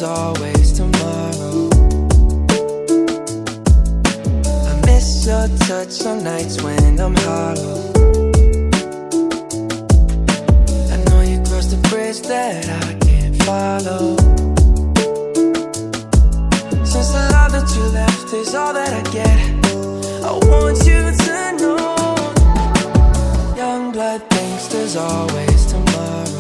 there's always tomorrow. I miss your touch on nights when I'm hollow. I know you crossed the bridge that I can't follow. Since the love that you left is all that I get, I want you to know, young blood thinks there's always tomorrow.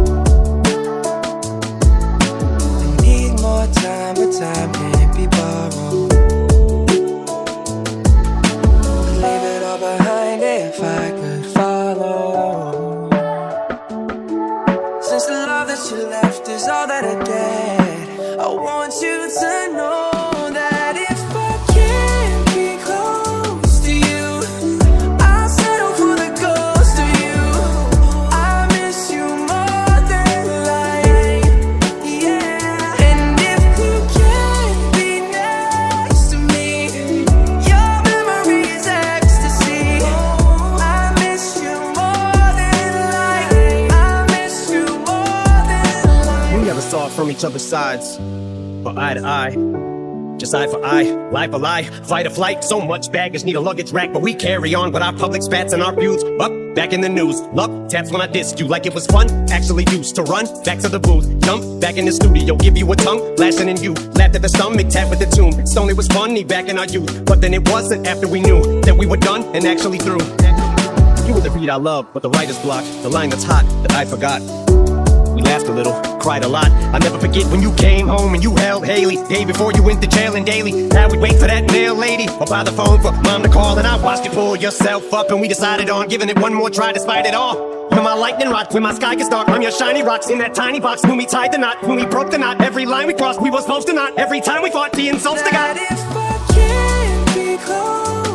I need more time, but time can't be borrowed. I'd leave it all behind if I could follow. Since the love that you left is all that I get, I want you to know that if I can't be close to you, I'll settle for the ghost of you. I miss you more than life, yeah. And if you can't be next to me, your memory is ecstasy. I miss you more than life. I miss you more than life. We never saw it from each other's sides, but eye to eye. Just eye for eye, lie for lie, fight or flight. So much baggage, need a luggage rack, but we carry on with our public spats and our feuds. Up, back in the news, love taps when I dissed you like it was fun. Actually used to run back to the booth, jump back in the studio, give you a tongue lashing in you. Laughed at the stomach, tap with the tune. Stone, it was funny back in our youth, but then it wasn't after we knew that we were done and actually through. You were the beat I love, but the writer's block, the line that's hot that I forgot. We laughed a little, cried a lot. I never forget when you came home and you held Haley. Day before you went to jail and daily. Now we wait for that nail lady, or by the phone for mom to call. And I watched you pull yourself up, and we decided on giving it one more try despite it all. You're my lightning rod when my sky gets dark. I'm your shiny rocks in that tiny box. When we tied the knot, when we broke the knot, every line we crossed, we were supposed to not. Every time we fought the insults to God. If I can't be close